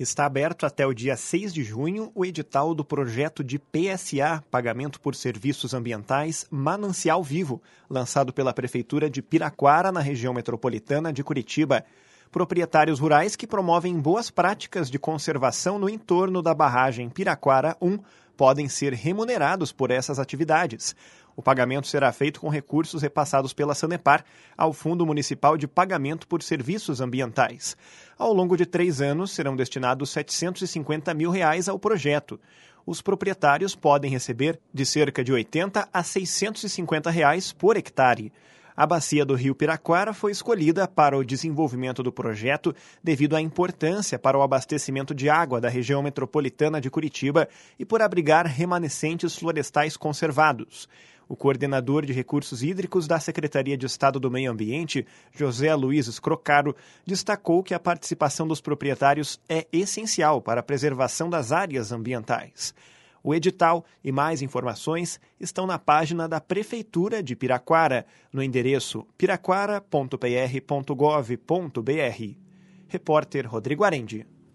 Está aberto até o dia 6 de junho o edital do projeto de PSA, Pagamento por Serviços Ambientais, Manancial Vivo, lançado pela Prefeitura de Piraquara, na região metropolitana de Curitiba. Proprietários rurais que promovem boas práticas de conservação no entorno da barragem Piraquara 1 podem ser remunerados por essas atividades. O pagamento será feito com recursos repassados pela Sanepar ao Fundo Municipal de Pagamento por Serviços Ambientais. Ao longo de 3 anos, serão destinados R$ 750 mil ao projeto. Os proprietários podem receber de cerca de R$ 80 a R$ 650 por hectare. A bacia do Rio Piraquara foi escolhida para o desenvolvimento do projeto devido à importância para o abastecimento de água da região metropolitana de Curitiba e por abrigar remanescentes florestais conservados. O coordenador de recursos hídricos da Secretaria de Estado do Meio Ambiente, José Luiz Escrocaro, destacou que a participação dos proprietários é essencial para a preservação das áreas ambientais. O edital e mais informações estão na página da Prefeitura de Piraquara, no endereço piraquara.pr.gov.br. Repórter Rodrigo Arendi.